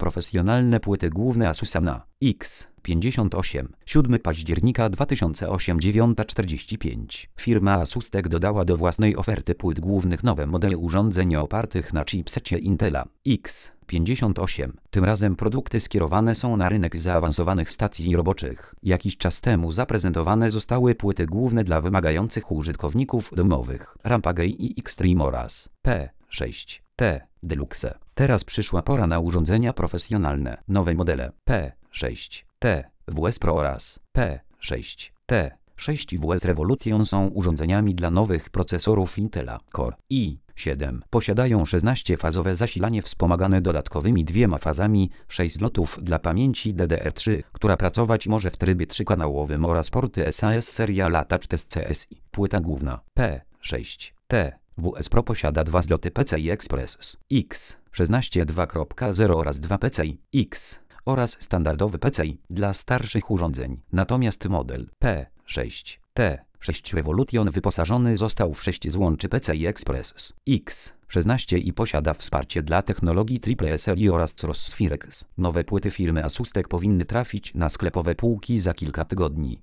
Profesjonalne płyty główne Asusa na X58. 7 października 2008 9:45. Firma Asustek dodała do własnej oferty płyt głównych nowe modele urządzeń opartych na chipsecie Intela X58. Tym razem produkty skierowane są na rynek zaawansowanych stacji roboczych. Jakiś czas temu zaprezentowane zostały płyty główne dla wymagających użytkowników domowych Rampage i Extreme oraz P6T Deluxe. Teraz przyszła pora na urządzenia profesjonalne. Nowe modele P6T WS Pro oraz P6T 6WS Revolution są urządzeniami dla nowych procesorów Intela Core i7. Posiadają 16-fazowe zasilanie wspomagane dodatkowymi 2 fazami, 6 slotów dla pamięci DDR3, która pracować może w trybie 3-kanałowym oraz porty SAS Serial Attached SCSI. Płyta główna P6T WS Pro posiada 2 sloty PCI Express X16 2.0 oraz 2 PCI X oraz standardowy PCI dla starszych urządzeń. Natomiast model P6T 6 Revolution wyposażony został w 6 złączy PCI Express X16 i posiada wsparcie dla technologii SSL oraz Crossfire X. Nowe płyty firmy Asustek powinny trafić na sklepowe półki za kilka tygodni.